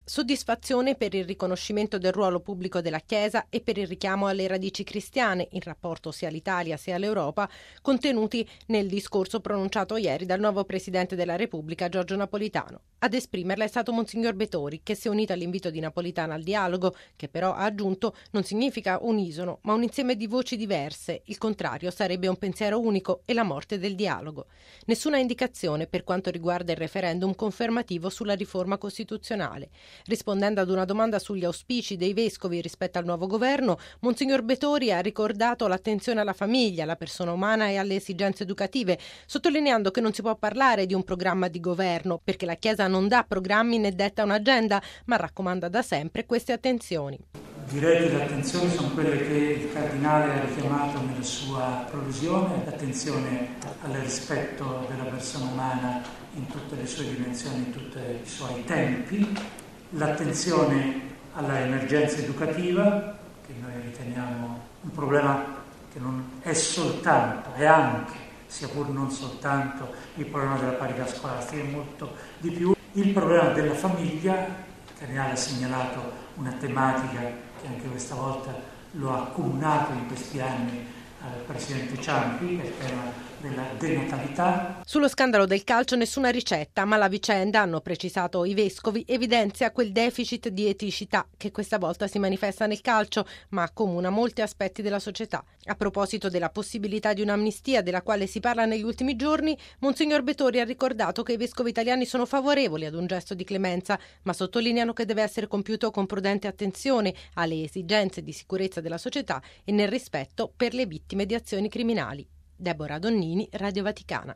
Soddisfazione per il riconoscimento del ruolo pubblico della Chiesa e per il richiamo alle radici cristiane in rapporto sia all'Italia sia all'Europa, contenuti nel discorso pronunciato ieri dal nuovo Presidente della Repubblica Giorgio Napolitano. Ad esprimerla è stato Monsignor Betori, che si è unito all'invito di Napolitano al dialogo, che però, ha aggiunto, non significa unisono, ma un insieme di voci diverse. Il contrario sarebbe un pensiero unico e la morte del dialogo. Nessuna indicazione per quanto riguarda il referendum confermativo sulla riforma costituzionale. Rispondendo ad una domanda sugli auspici dei vescovi rispetto al nuovo governo, Monsignor Betori ha ricordato l'attenzione alla famiglia, alla persona umana e alle esigenze educative, sottolineando che non si può parlare di un programma di governo, perché la Chiesa non dà programmi né detta un'agenda, ma raccomanda da sempre queste attenzioni. Direi che le attenzioni sono quelle che il Cardinale ha richiamato nella sua prolusione, l'attenzione al rispetto della persona umana in tutte le sue dimensioni, in tutti i suoi tempi, l'attenzione alla emergenza educativa, che noi riteniamo un problema che non è soltanto, è anche, sia pur non soltanto, il problema della parità scolastica, è molto di più, il problema della famiglia. Il Cardinale ha segnalato una tematica che anche questa volta lo ha accomunato in questi anni al Presidente Ciampi, il tema della denatalità. Sullo scandalo del calcio nessuna ricetta, ma la vicenda, hanno precisato i vescovi, evidenzia quel deficit di eticità che questa volta si manifesta nel calcio, ma accomuna molti aspetti della società. A proposito della possibilità di un'amnistia della quale si parla negli ultimi giorni, Monsignor Betori ha ricordato che i vescovi italiani sono favorevoli ad un gesto di clemenza, ma sottolineano che deve essere compiuto con prudente attenzione alle esigenze di sicurezza della società e nel rispetto per le vittime di azioni criminali. Deborah Donnini, Radio Vaticana.